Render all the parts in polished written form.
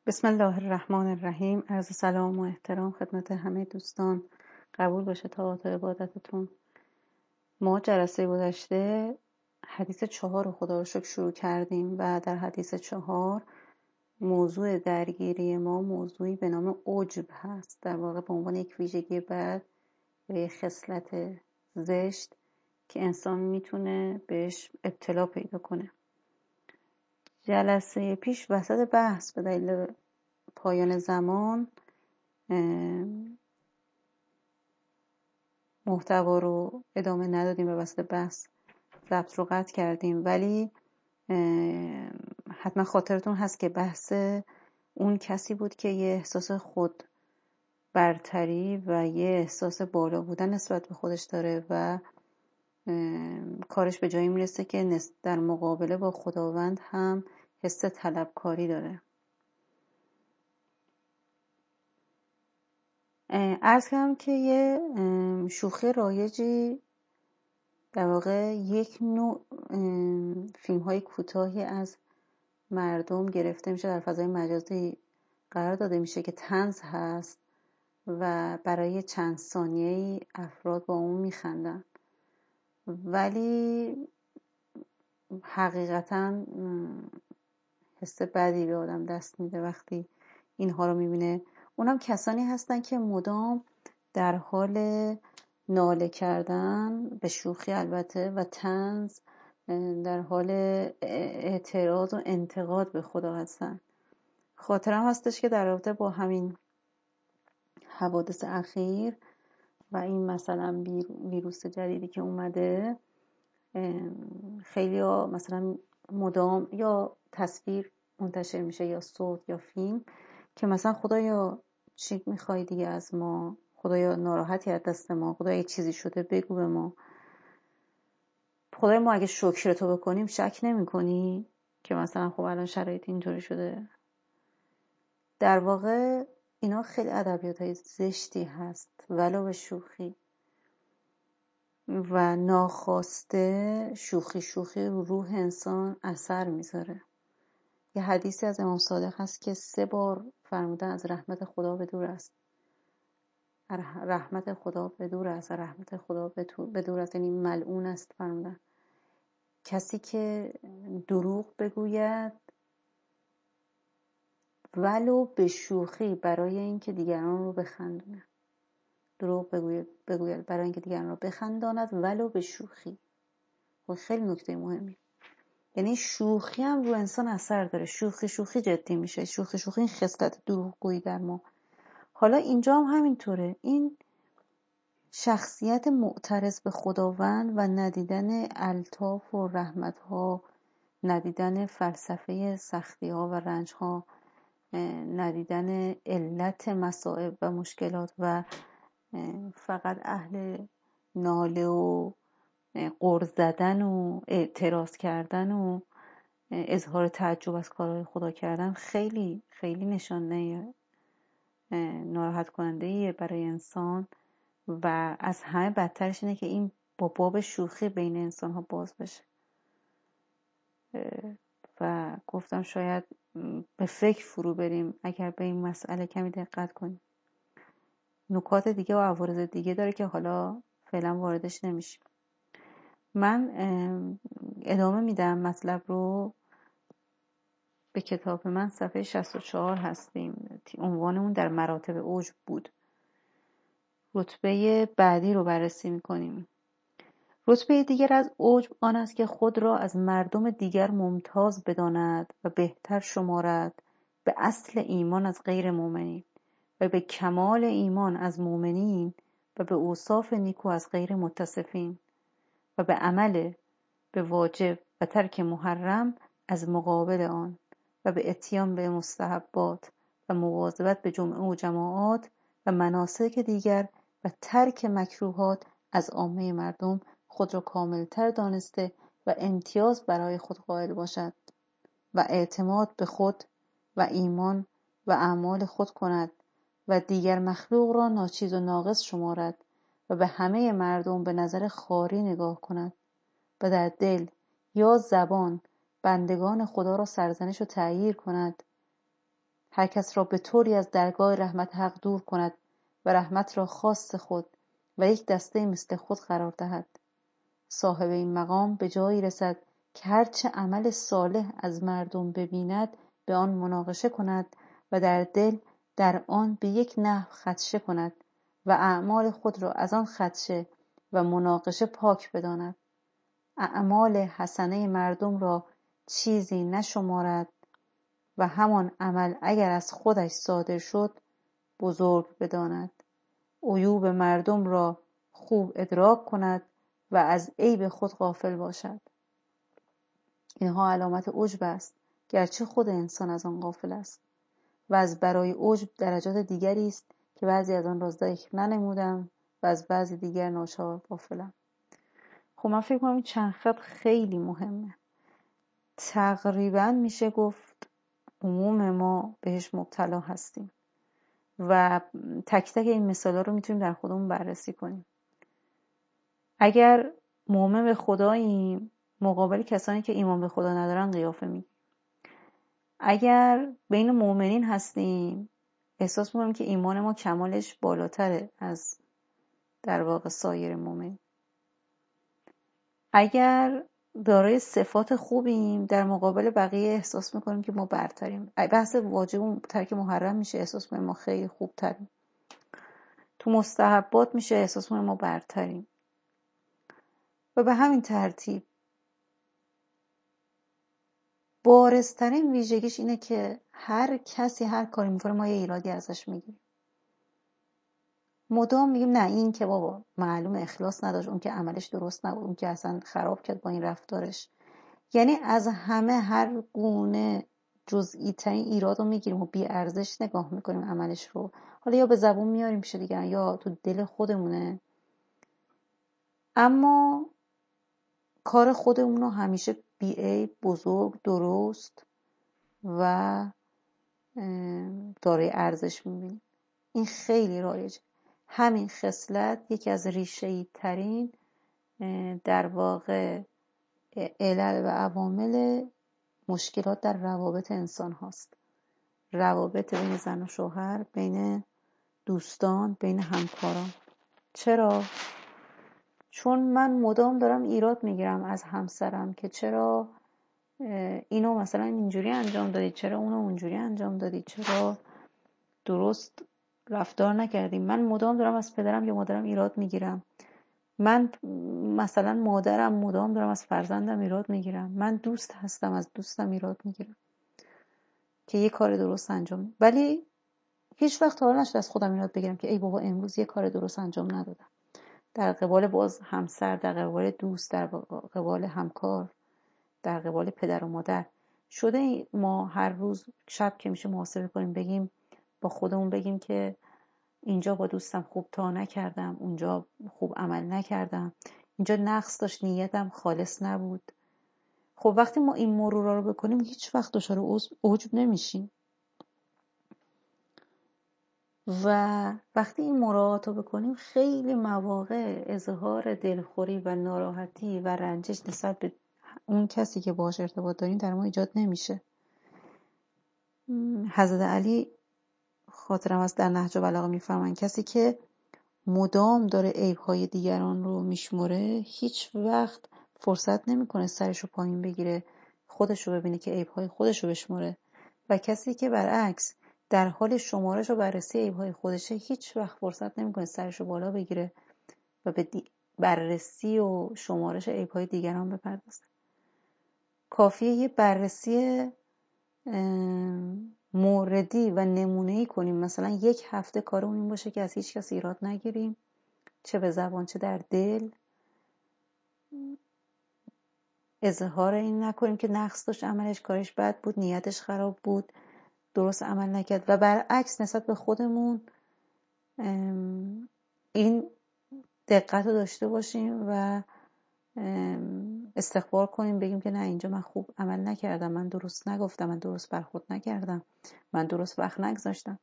بسم الله الرحمن الرحیم. عرض سلام و احترام خدمت همه دوستان. قبول باشه طاعات و عبادتتون. ما جلسه گذشته حدیث 4 رو خدا رو شکر شروع کردیم و در حدیث 4 موضوع درگیری ما موضوعی به نام عجب هست، در واقع به عنوان یک ویژگی بد یا یک خصلت زشت که انسان میتونه بهش ابتلا پیدا کنه. جلسه پیش وسط بحث به دلیل پایان زمان محتوا رو ادامه ندادیم و وسط بحث ضبط رو قطع کردیم، ولی حتما خاطرتون هست که بحث اون کسی بود که یه احساس خود برتری و یه احساس بالا بودن نسبت به خودش داره و کارش به جایی میرسه که در مقابله با خداوند هم حس طلبکاری داره. عرض کردم که یه شوخی رایجی در واقع یک نوع فیلم های کوتاهی از مردم گرفته میشه، در فضای مجازی قرار داده میشه که طنز هست و برای چند ثانیه‌ای افراد با اون میخندن، ولی حقیقتا حس بدی به آدم دست میده وقتی اینها رو میبینه. اونم کسانی هستن که مدام در حال ناله کردن، به شوخی البته، و طنز، در حال اعتراض و انتقاد به خدا هستن. خاطرم هستش که در رابطه با همین حوادث اخیر و این مثلا ویروس جدیدی که اومده، خیلی ها مثلا مدام یا تصویر منتشر میشه یا صوت یا فیلم که مثلا خدایا چی میخوای دیگه از ما، خدایا ناراحتی از دست ما، خدایا یه چیزی شده بگو به ما، خدایا ما اگه شکر تو بکنیم شک نمی کنی که مثلا خب الان شرایط اینطوری شده. در واقع اینا خیلی ادبیات های زشتی هست ولو به شوخی و ناخواسته شوخی رو روح انسان اثر میذاره. یه حدیثی از امام صادق هست که 3 بار فرمودن از رحمت خدا به دور است، رحمت خدا به دور است، رحمت خدا به دور است، یعنی ملعون است فرمودن کسی که دروغ بگوید ولو به شوخی برای اینکه دیگران رو بخندونه. دروغ بگوید برای اینکه دیگران رو بخنداند ولو به شوخی. و خیلی نکته مهمی، یعنی شوخی هم رو انسان اثر داره. شوخی جدی میشه، شوخی این خصلت دروغگویی در ما. حالا اینجا هم همینطوره. این شخصیت معترض به خداوند و ندیدن الطاف و رحمت‌ها، ندیدن فلسفه سختی‌ها و رنج‌ها، ندیدن علت مصائب و مشکلات و فقط اهل ناله و غر زدن و اعتراض کردن و اظهار تعجب از کارهای خدا کردن خیلی خیلی نشانه ناراحت کننده برای انسان و از همه بدترش اینه که این با باب شوخی بین انسان ها باز بشه. و گفتم شاید به فکر فرو بریم اگر به این مسئله کمی دقت کنیم. نکات دیگه و عوارض دیگه داره که حالا فعلا واردش نمیشیم. من ادامه میدم مطلب رو. به کتاب من صفحه 64 هستیم. عنوان اون در مراتب عجب بود. رتبه بعدی رو بررسی میکنیم. رتبه دیگر از عجب آن است که خود را از مردم دیگر ممتاز بداند و بهتر شمارد به اصل ایمان از غیر مؤمنین و به کمال ایمان از مؤمنین و به اوصاف نیکو از غیر متصفین و به عمل به واجب و ترک محرم از مقابل آن و به اتیان به مستحبات و مواظبت به جمعه و جماعات و مناسک دیگر و ترک مکروهات از عامه مردم خود را کاملتر دانسته و امتیاز برای خود قائل باشد و اعتماد به خود و ایمان و اعمال خود کند و دیگر مخلوق را ناچیز و ناقص شمارد و به همه مردم به نظر خواری نگاه کند و در دل یا زبان بندگان خدا را سرزنش و تعییر کند. هر کس را به طوری از درگاه رحمت حق دور کند و رحمت را خاص خود و یک دسته مثل خود قرار دهد. صاحب این مقام به جایی رسد که هرچه عمل صالح از مردم ببیند به آن مناقشه کند و در دل در آن به یک نحو خدشه کند و اعمال خود را از آن خدشه و مناقشه پاک بداند. اعمال حسنه مردم را چیزی نشمارد و همان عمل اگر از خودش صادر شد بزرگ بداند. عیوب مردم را خوب ادراک کند و از عیب خود غافل باشد. اینها علامت عجب است، گرچه خود انسان از آن غافل است و از برای عجب درجات دیگری است که بعضی از آن را ذکر ننمودم و از بعضی دیگر ناچار غافلم. خب من فکر کنم این چند خط خیلی مهمه. تقریبا میشه گفت عموم ما بهش مبتلا هستیم و تک تک این مثالا رو میتونیم در خودمون بررسی کنیم. اگر مؤمن به خداییم، مقابل کسانی که ایمان به خدا ندارن قیافه میگیریم. اگر بین مؤمنین هستیم، احساس میکنیم که ایمان ما کمالش بالاتره از در واقع سایر مؤمن. اگر دارای صفات خوبیم، در مقابل بقیه احساس میکنیم که ما برتریم. بحث واجب و ترک محرم میشه، احساس میکنیم ما خیلی خوبتریم. تو مستحبات میشه، احساس میکنیم ما برتریم. و به همین ترتیب بارزترین ویژگیش اینه که هر کسی هر کاری میکنه ما یه ایرادی ازش میگیریم. مدام میگیم نه این که بابا معلوم اخلاص نداشت، اون که عملش درست نبود، اون که اصلا خراب کرد با این رفتارش. یعنی از همه هر گونه جزئی ترین ایراد رو میگیریم و بی ارزش نگاه میکنیم عملش رو. حالا یا به زبون میاریم پیش دیگران یا تو دل خودمونه، اما کار خودمون رو همیشه بی‌عیب، بزرگ، درست و دارای ارزش میبینیم. این خیلی رایجه. همین خصلت یکی از ریشه‌ای ترین در واقع علل و عوامل مشکلات در روابط انسان هاست. روابط بین زن و شوهر، بین دوستان، بین همکاران. چرا؟ چون من مدام دارم ایراد میگیرم از همسرم که چرا اینو مثلا اینجوری انجام دادی، چرا اونو اونجوری انجام دادی، چرا درست رفتار نکردی. من مدام دارم از پدرم یا مادرم ایراد میگیرم. من مثلا مادرم مدام دارم از فرزندم ایراد میگیرم. من دوست هستم از دوستم ایراد میگیرم که یه کار درست انجام، ولی هیچ وقت حالا نشد از خودم ایراد بگیرم که ای بابا امروز یه کار درست انجام ندادم. در قبال باز همسر، در قبال دوست، در قبال همکار، در قبال پدر و مادر شده ما هر روز شب که میشه محاسبه کنیم، بگیم با خودمون بگیم که اینجا با دوستم خوب تا نکردم، اونجا خوب عمل نکردم، اینجا نقص داشت، نیتم خالص نبود. خب وقتی ما این مرورا رو بکنیم هیچ وقت دچار عجب نمیشیم و وقتی این مراعات رو بکنیم خیلی مواقع اظهار دلخوری و ناراحتی و رنجش نسبت به اون کسی که باهاش ارتباط داریم در ما ایجاد نمیشه. حضرت علی خاطرم از در نهج البلاغه میفرمایند کسی که مدام داره عیب‌های دیگران رو میشمره هیچ وقت فرصت نمیکنه سرشو پایین بگیره، خودشو ببینه که عیب‌های خودشو بشمره. و کسی که برعکس در حال شمارش و بررسی عیب‌های خودشه هیچ وقت فرصت نمیکنه سرشو بالا بگیره و به بررسی و شمارش عیب‌های دیگران بپردازه. کافیه یه بررسی موردی و نمونه‌ای کنیم، مثلا یک هفته کارمون این باشه که از هیچ کس ایراد نگیریم، چه به زبان چه در دل، اظهار این نکنیم که نقص داشت، عملش، کارش بد بود، نیتش خراب بود، درست عمل نکرد. و برعکس نسبت به خودمون این دقت رو داشته باشیم و استغفار کنیم، بگیم که نه اینجا من خوب عمل نکردم، من درست نگفتم، من درست برخورد نکردم، من درست وقت نگذاشتم.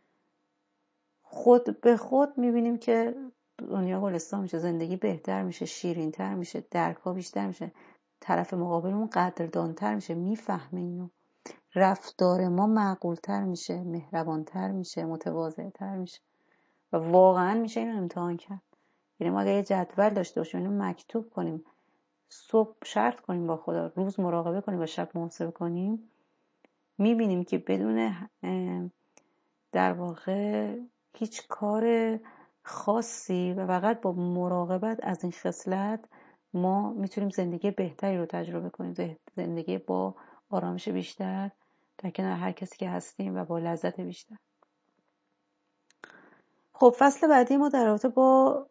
خود به خود میبینیم که دنیا گلستان میشه، زندگی بهتر میشه، شیرین‌تر میشه، درک‌ها بیشتر میشه، طرف مقابلمون قدردان‌تر میشه، میفهمه اینو. رفتار ما معقولتر میشه، مهربانتر میشه، متواضعتر میشه و واقعا میشه اینو امتحان کرد. یعنی ما اگه یه جدول داشته باشیم اینو مکتوب کنیم، صبح شرط کنیم با خدا، روز مراقبه کنیم و شب محاسبه کنیم، میبینیم که بدون در واقع هیچ کار خاصی و فقط با مراقبت از این خصلت ما میتونیم زندگی بهتری رو تجربه کنیم، زندگی با آرامش بیشتر در کنار هر کسی که هستیم و با لذت بیشتر. خب فصل بعدی ما در رابطه با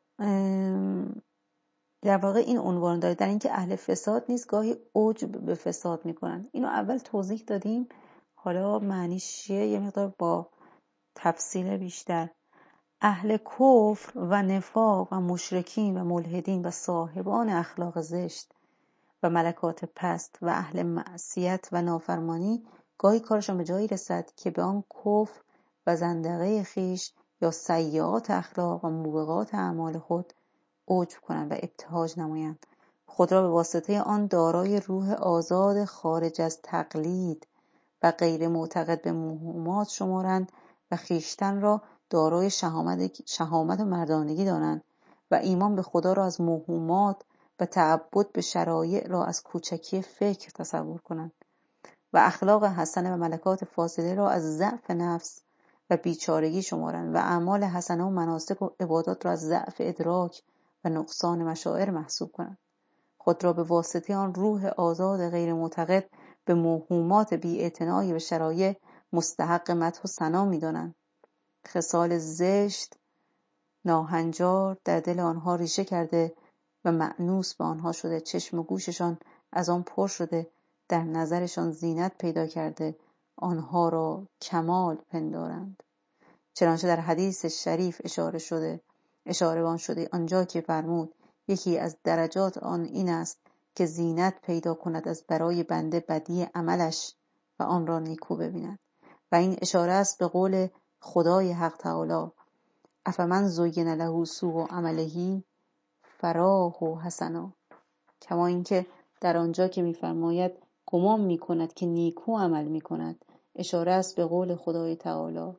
در واقع این عنوان داره، در اینکه اهل فساد نیز گاهی عجب به فساد میکنن. اینو اول توضیح دادیم، حالا معنیش چیه یه مقدار با تفصیل بیشتر. اهل کفر و نفاق و مشرکین و ملحدین و صاحبان اخلاق زشت و ملکات پست و اهل معصیت و نافرمانی گاهی کارشان به جایی رسد که به آن کفر و زندقه خیش یا سیئات اخلاق و موبقات اعمال خود عجب کنند و ابتهاج نمایند، خود را به واسطه آن دارای روح آزاد خارج از تقلید و غیر معتقد به موهومات شمارند و خیشتن را دارای شهامت و مردانگی دانند و ایمان به خدا را از موهومات و تعبد به شرایع را از کوچکی فکر تصور کنند و اخلاق حسنه و ملکات فاضله را از ضعف نفس و بیچارگی شمارند و اعمال حسنه و مناسک و عبادات را از ضعف ادراک و نقصان مشاعر محسوب کنند. خود را به واسطه آن روح آزاد غیر معتقد به موهومات بی‌اعتنایی و شرایع مستحق مدح و ثنا می‌دانند. خصال زشت ناهنجار در دل آنها ریشه کرده و مأنوس به آنها شده، چشم و گوششان از آن پر شده، در نظرشان زینت پیدا کرده، آنها را کمال پندارند. چنانچه در حدیث شریف اشاره آن شده آنجا که فرمود یکی از درجات آن این است که زینت پیدا کند از برای بنده بدی عملش و آن را نیکو ببیند. و این اشاره است به قول خدای حق تعالی: افمن زین له سوء عمله فراه و حسنا. کما اینکه در آنجا که می‌فرماید گمان می‌کند که نیکو عمل می‌کند، اشاره است به قول خدای تعالی: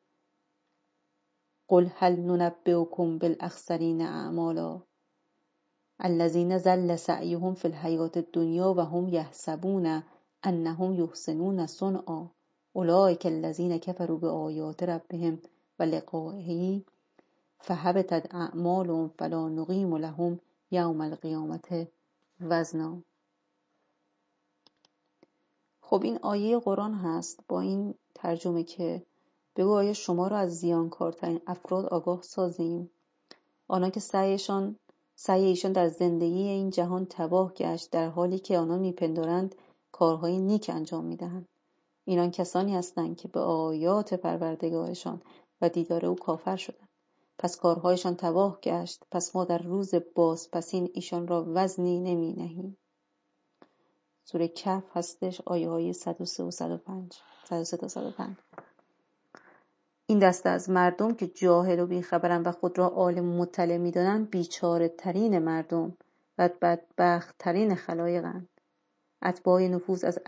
قل هل ننبئکم بالاخسرین اعمالا الذین ضل سعیهم فی الحیاة الدنیا و هم یحسبون انهم یحسنون صنعا اولئک الذین کفروا بآیات ربهم و لقائه فحبطت اعمالهم فلا نقیم لهم یوم القیامة وزنا. خب این آیه قرآن هست با این ترجمه که بگو آیا شما را از زیانکارترین افراد آگاه سازیم، آنها که سعی ایشان در زندگی این جهان تباه گشت در حالی که آنان میپندارند کارهای نیک انجام میدهند. اینان کسانی هستند که به آیات پروردگارشان و دیدار او کافر شدند، پس کارهایشان تباه گشت، پس ما در روز بازپسین ایشان را وزنی نمی نهیم. سوره کهف هستش، آیه های 103 و 103 تا 105. این دسته از مردم که جاهل و بیخبرند و خود را عالم مطلع می‌دانند بیچاره ترین مردم و بدبخت ترین خلایقند. اطباء نفوس از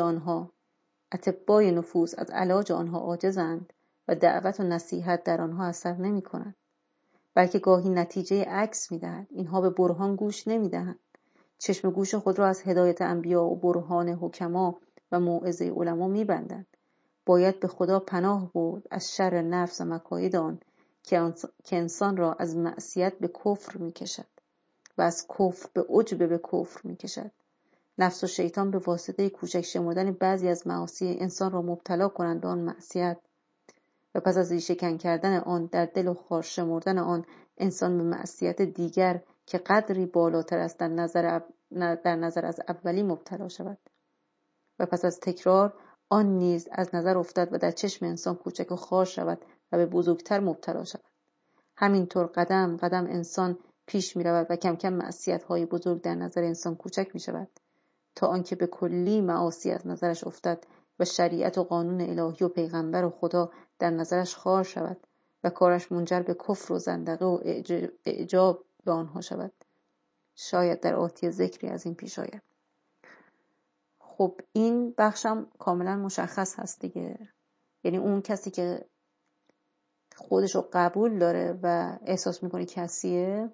علاج آنها عاجزند و دعوت و نصیحت در آنها اثر نمی‌کند، بلکه گاهی نتیجه عکس می‌دهد. اینها به برهان گوش نمی‌دهند، چشم گوش خود را از هدایت انبیا و برهان حکما و موعظه علما می‌بندند. باید به خدا پناه برد از شر نفس و مکاید آن که انسان را از معصیت به کفر می‌کشد و از کفر به عجب به کفر می‌کشد. نفس و شیطان به واسطه کوچک شمردن بعضی از معاصی انسان را مبتلا کنند به آن معصیت و پس از ریشه‌کن کردن آن در دل و خار شمردن آن انسان به معصیت دیگر که قدری بالاتر است در نظر از اولی مبتلا شود و پس از تکرار آن نیز از نظر افتد و در چشم انسان کوچک و خار شود و به بزرگتر مبتلا شود. همینطور قدم قدم انسان پیش می رود و کم کم معصیت‌های بزرگ در نظر انسان کوچک می شود تا آنکه به کلی معاصی از نظرش افتد و شریعت و قانون الهی و پیغمبر و خدا در نظرش خار شود و کارش منجر به کفر و زندقه و اعجاب به آنها شود. شاید در آتی ذکری از این پیش آید. خب این بخشم کاملا مشخص هست دیگه. یعنی اون کسی که خودش رو قبول داره و احساس میکنه کسیه،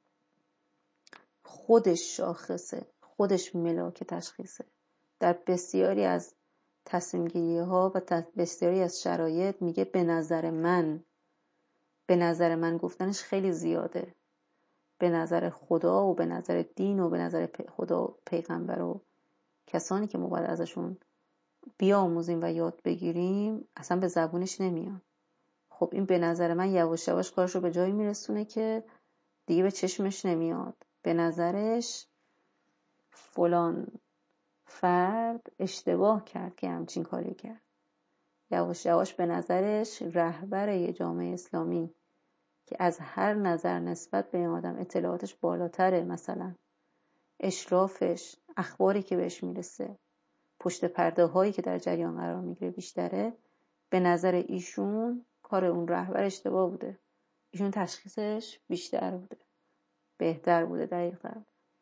خودش شاخصه، خودش ملاک تشخیصه. در بسیاری از تصمیم گیری ها و بسیاری از شرایط میگه به نظر من گفتنش خیلی زیاده. به نظر خدا و به نظر دین و به نظر خدا و پیغمبر و کسانی که ما باید ازشون بیاموزیم و یاد بگیریم اصلا به زبونش نمیاد. خب این به نظر من یواش یواش کارشو به جایی میرسونه که دیگه به چشمش نمیاد. به نظرش فلان فرد اشتباه کرد که همچین کاری کرد. یواش یواش به نظرش رهبر یه جامعه اسلامی که از هر نظر نسبت به این آدم اطلاعاتش بالاتره، مثلا اشرافش، اخباری که بهش میرسه، پشت پرده هایی که در جریان قرار میگیره بیشتره، به نظر ایشون کار اون رهبر اشتباه بوده. ایشون تشخیصش بیشتر بوده، بهتر بوده، دقیق‌تر.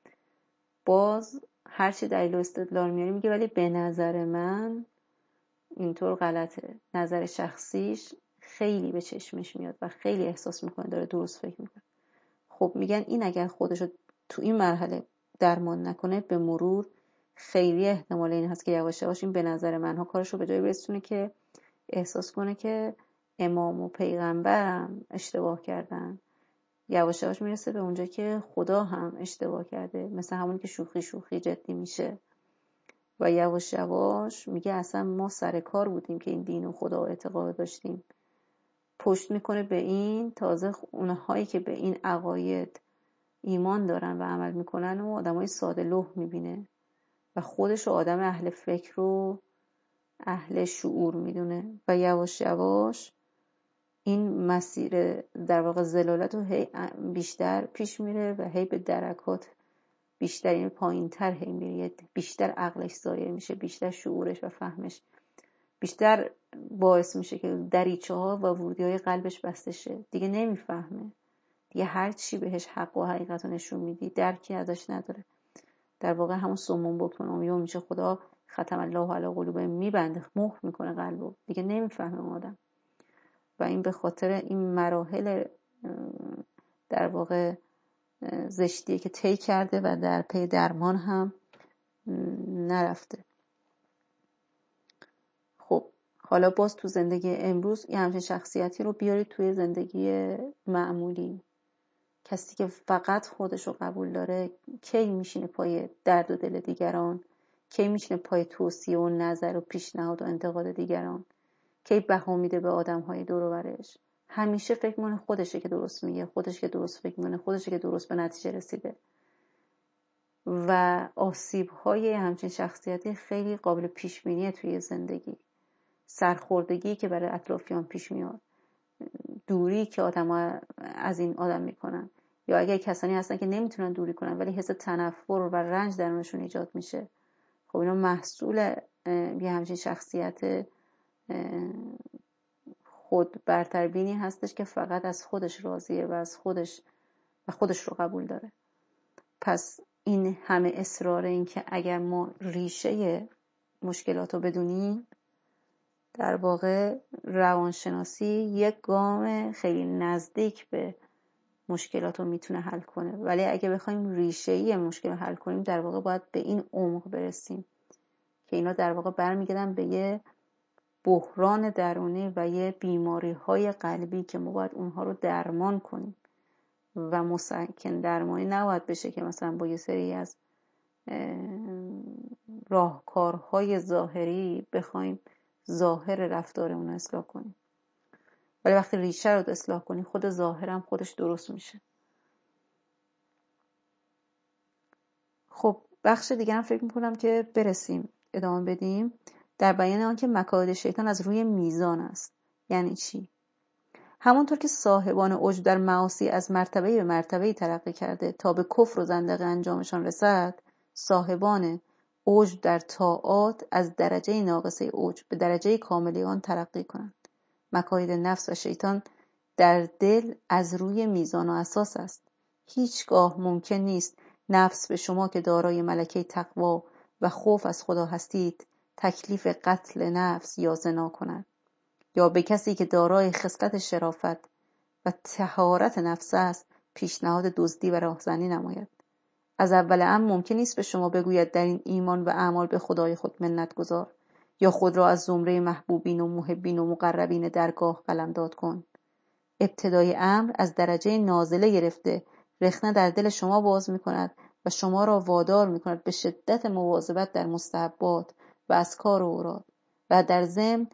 باز هرچی دلیل و استدلال میاره میگه ولی به نظر من اینطور غلطه. نظر شخصیش خیلی به چشمش میاد و خیلی احساس میکنه داره درست فکر میکنه. خب میگن این اگر خودشو تو این مرحله درمان نکنه، به مرور خیلی احتمال این هست که یواش یواش این به نظر منها کارشو به جایی برسونه که احساس کنه که امام و پیغمبرم اشتباه کردن. یواش یواش میرسه به اونجا که خدا هم اشتباه کرده، مثل همون که شوخی جدی میشه و یواش یواش میگه اصلا ما سر کار بودیم که این دین و خدا و اعتقاد داشتیم. پشت میکنه به این، تازه اونهایی که به این عقاید ایمان دارن و عمل میکنن و آدمای ساده لوح میبینه و خودش رو آدم اهل فکر و اهل شعور میدونه و یواش یواش این مسیر در واقع ضلالت رو بیشتر پیش میره و هی به درکات بیشتر، این پایین تر هی میره، بیشتر عقلش ضایع میشه، بیشتر شعورش و فهمش بیشتر باعث میشه که دریچه ها و ورودی های قلبش بسته شه. دیگه نمیفهمه، دیگه هر چی بهش حق و حقیقت رو نشون میدی درکی ازش نداره. در واقع همون سمون بکن امیون میشه. خدا ختم الله علی قلوبهم میبنده، مهر میکنه قلبو، دیگه نمیفهمه آدم. و این به خاطر این مراحل در واقع زشتیه که طی کرده و در پی درمان هم نرفته. خب حالا باز تو زندگی امروز یه همچین شخصیتی رو بیارید توی زندگی معمولی. کسی که فقط خودش رو قبول داره کی میشینه پای درد و دل دیگران؟ کی میشینه پای توصیه و نظر و پیشنهاد و انتقاد دیگران؟ کی بها میده به آدم‌های دور و برش؟ همیشه فکر می‌کنه خودشه که درست میگه، خودش که درست فکر می‌کنه، خودشه که درست به نتیجه رسیده. و آسیب‌های همچین شخصیتی خیلی قابل پیش بینیه توی زندگی. سرخوردگی که برای اطرافیان پیش میاد، دوری که آدم‌ها از این آدم میکنن، یا اگه کسانی هستن که نمیتونن دوری کنن ولی حس تنفر و رنج درونشون ایجاد میشه، خب اینا محصول یه همچین شخصیت خود برتربینی هستش که فقط از خودش راضیه و از خودش رو قبول داره. پس این همه اصرار این که اگر ما ریشه مشکلات رو بدونیم، در واقع روانشناسی یک گام خیلی نزدیک به مشکلات رو میتونه حل کنه. ولی اگه بخوایم ریشه‌ای مشکل رو حل کنیم، در واقع باید به این عمق برسیم که اینا در واقع برمیگردن به یه بحران درونی و یه بیماری‌های قلبی که ما باید اونها رو درمان کنیم و مسکن درمانی نباید بشه که مثلا با یه سری از راهکارهای ظاهری بخوایم ظاهر رفتارمون رو اصلاح کنیم. ولی وقتی ریشه رو اصلاح کنیم، خود ظاهر هم خودش درست میشه. خب بخش دیگه هم فکر میکنم که برسیم ادامه بدیم در بیان آن که مکائد شیطان از روی میزان است. یعنی چی؟ همونطور که صاحبان عجب در معاصی از مرتبه به مرتبه ترقی کرده تا به کفر و زندقه انجامشان رسد، صاحبان عجب در طاعات از درجه ناقصه عجب به درجه کاملی آن ترقی کنند. مکائد نفس و شیطان در دل از روی میزان و اساس است. هیچگاه ممکن نیست نفس به شما که دارای ملکه تقوا و خوف از خدا هستید تکلیف قتل نفس یا زنا کند، یا به کسی که دارای خصلت شرافت و طهارت نفس است پیشنهاد دزدی و راهزنی نماید. از اول امر ممکن نیست به شما بگوید در این ایمان و اعمال به خدای خود منت گذار، یا خود را از زمره محبوبین و محبین و مقربین درگاه قلمداد کن. ابتدای امر از درجه نازله گرفته رخنه در دل شما باز می کند و شما را وادار می کند به شدت مواظبت در مستحبات و اذکار و اوراد، و در ضمن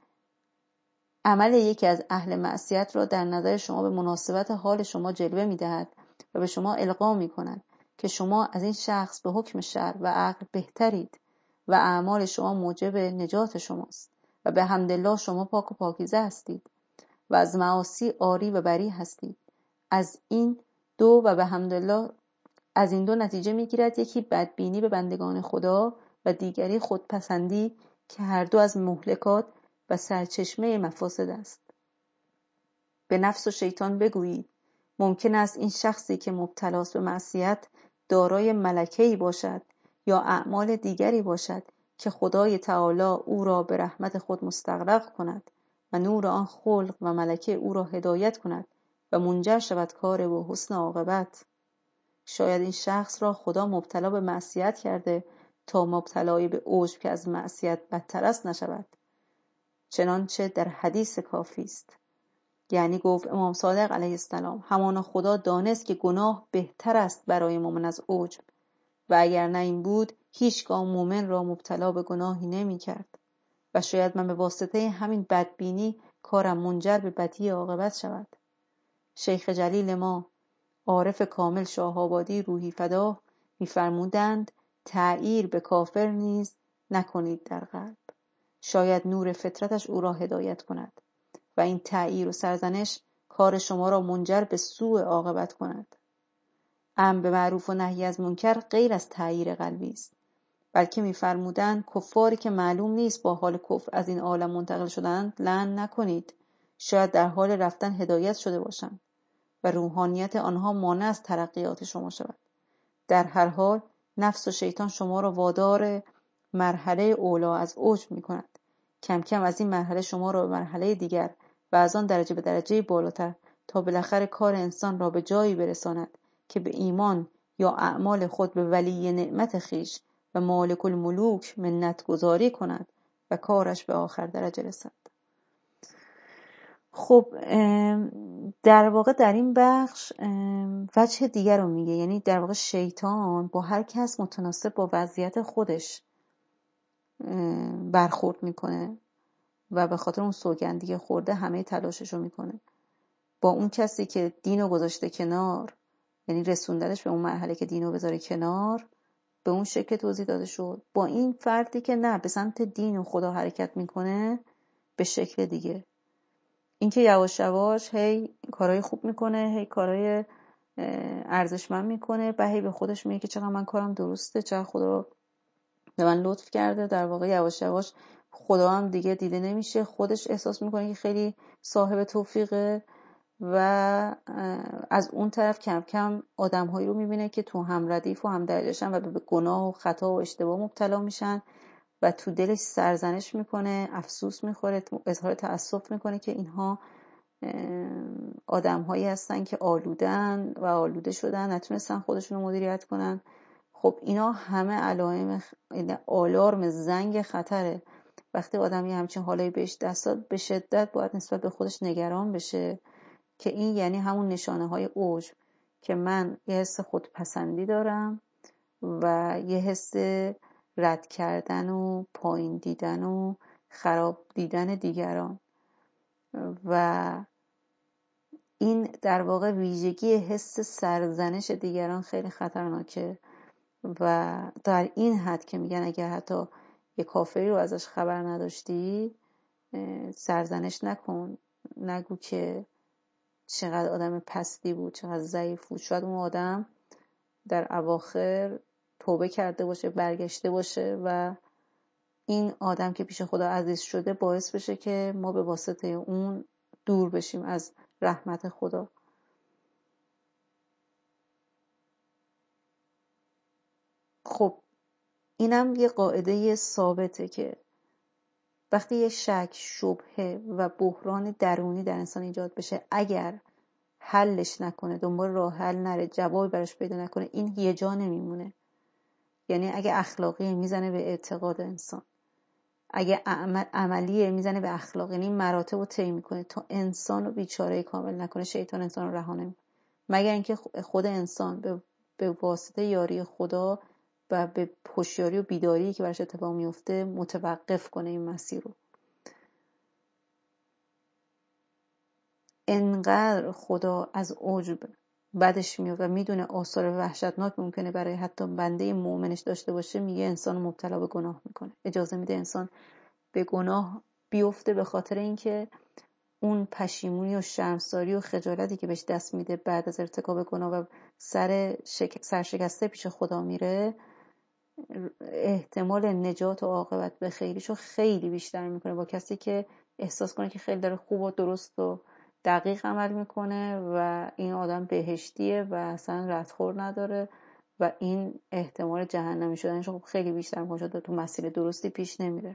عمل یکی از اهل معصیت را در نظر شما به مناسبت حال شما جلوه می دهد و به شما القا می کند که شما از این شخص به حکم شرع و عقل بهترید و اعمال شما موجب نجات شماست و به حمدالله شما پاک و پاکیزه هستید و از معاصی عاری و بری هستید. از این دو و به حمدالله از این دو نتیجه میگیرد: یکی بدبینی به بندگان خدا و دیگری خودپسندی که هر دو از مهلکات و سرچشمه مفاسد است. به نفس و شیطان بگویید ممکن است این شخصی که مبتلاست به معصیت دارای ملکه‌ای باشد یا اعمال دیگری باشد که خدای تعالی او را به رحمت خود مستغرق کند و نور آن خلق و ملکه او را هدایت کند و منجر شود کار و حسن عاقبت. شاید این شخص را خدا مبتلا به معصیت کرده تا مبتلای به عجب که از معصیت بدتر است نشود، چنانچه در حدیث کافی است. یعنی گفت امام صادق علیه السلام: همانا خدا دانست که گناه بهتر است برای مؤمن از عجب، و اگر نه این بود هیچگاه مؤمن را مبتلا به گناهی نمی کرد، و شاید من به واسطه همین بدبینی کارم منجر به بدی عاقبت شود. شیخ جلیل ما عارف کامل شاه‌آبادی روحی فدا می‌فرمودند تعییر به کافر نیز نکنید در قلب، شاید نور فطرتش او را هدایت کند و این تعییر و سرزنش کار شما را منجر به سوء عاقبت کند. امر به معروف و نهی از منکر غیر از تعییر قلبی است، بلکه می‌فرمودند کفاری که معلوم نیست با حال کفر از این عالم منتقل شدند لعن نکنید، شاید در حال رفتن هدایت شده باشند و روحانیت آنها مانع از ترقیات شما شود. در هر حال نفس و شیطان شما را وادار مرحله اولی از عجب می کند. کم کم از این مرحله شما را به مرحله دیگر و از آن درجه به درجه بالاتر، تا بالاخره کار انسان را به جایی برساند که به ایمان یا اعمال خود به ولی نعمت خیش و مالک الملوک منت گذاری کند و کارش به آخر درجه رسد. خب در واقع در این بخش وجه دیگر رو میگه، یعنی در واقع شیطان با هر کس متناسب با وضعیت خودش برخورد میکنه و به خاطر اون سوگندی خورده همه تلاشش رو میکنه. با اون کسی که دینو گذاشته کنار، یعنی رسوندنش به اون مرحله که دینو بذاره کنار، به اون شکل توضیح داده شد. با این فردی که نه به سمت دین و خدا حرکت میکنه به شکل دیگه. این که یواش یواش هی کارهای خوب میکنه، هی کارهای ارزشمند میکنه، هی به خودش میگه که چقدر من کارم درسته، چقدر خدا به من لطف کرده. در واقع یواش یواش خدا هم دیگه دیده نمیشه، خودش احساس میکنه که خیلی صاحب توفیقه و از اون طرف کم کم آدمهایی رو میبینه که تو هم ردیف و هم درجهشن و به گناه و خطا و اشتباه مبتلا میشن و تو دلش سرزنش میکنه، افسوس میخوره، اظهار تأسف میکنه که اینها آدمهایی هستن که آلودن و آلوده شدن، نتونستن خودشون رو مدیریت کنن. خب اینا همه علائم آلارم زنگ خطره. وقتی آدمی همچین حالایی بهش دست داد به شدت باید نسبت به خودش نگران بشه که این یعنی همون نشانه های عجب، که من یه حس خودپسندی دارم و یه حس رد کردن و پایین دیدن و خراب دیدن دیگران، و این در واقع ویژگی حس سرزنش دیگران خیلی خطرناکه. و در این حد که میگن اگر حتی یه کافری رو ازش خبر نداشتی سرزنش نکن، نگو که چقدر آدم پستی بود، چقدر ضعیف بود. شاید اون آدم در اواخر توبه کرده باشه، برگشته باشه و این آدم که پیش خدا عزیز شده باعث بشه که ما به واسطه اون دور بشیم از رحمت خدا. خب اینم یه قاعده ثابته که وقتی یه شک، شبهه و بحران درونی در انسان ایجاد بشه، اگر حلش نکنه، دنبال راه حل نره، جوابی براش پیدا نکنه، این یه جا نمیمونه. یعنی اگه اخلاقی میزنه به اعتقاد انسان، اگه عملیه میزنه به اخلاق، یعنی مراتب رو طی میکنه تا انسان رو بیچاره کامل نکنه. شیطان انسان رو رها نمیکنه مگر اینکه خود انسان به واسطه یاری خدا و به هوشیاری و بیداری که براش اتفاق میفته متوقف کنه این مسیر رو. انقدر خدا از عجب بدش میاد و میدونه آثار وحشتناک ممکنه برای حتی بنده مؤمنش داشته باشه، میگه انسان رو مبتلا به گناه میکنه، اجازه میده انسان به گناه بیفته، به خاطر اینکه اون پشیمونی و شرمساری و خجالتی که بهش دست میده بعد از ارتکاب گناه و سرشکسته پیش خدا میره، احتمال نجات و عاقبت به خیریشو خیلی بیشتر میکنه با کسی که احساس کنه که خیلی داره خوب و درست و دقیق عمل میکنه و این آدم بهشتیه و اصلا ردخور نداره و این احتمال جهنمی شدنش خیلی بیشتر میکنه، تو مسیر درستی پیش نمیره.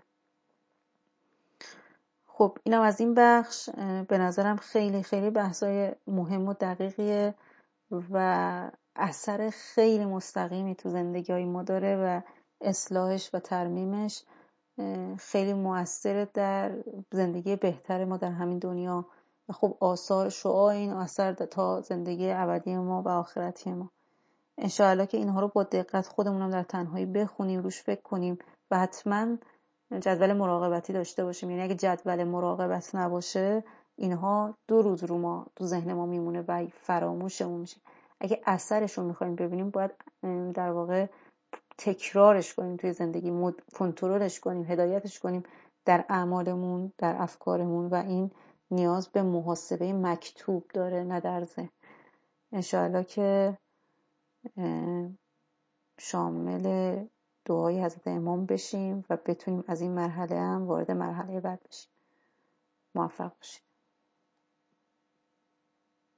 خب اینم از این بخش. به نظرم خیلی خیلی بحثای مهم و دقیقیه و اثر خیلی مستقیمی تو زندگی ما داره و اصلاحش و ترمیمش خیلی مؤثره در زندگی بهتر ما در همین دنیا و خب آثار شعاع این اثر تا زندگی ابدی ما و آخرتی ما. انشاءالله که اینها رو با دقت خودمونم در تنهایی بخونیم، روش فکر کنیم و حتما جدول مراقبتی داشته باشیم. یعنی اگه جدول مراقبت نباشه اینها 2 روز رو ما تو ذهن ما میمونه و فراموشمون میشه. اگه اثرش رو میخوایم ببینیم باید در واقع تکرارش کنیم توی زندگی، کنترلش کنیم، هدایتش کنیم در اعمالمون، در افکارمون و این نیاز به محاسبه مکتوب داره نه در ذهن. انشاءالله که شامل دعای حضرت امام بشیم و بتونیم از این مرحله هم وارد مرحله بعد بشیم. موفق باشید.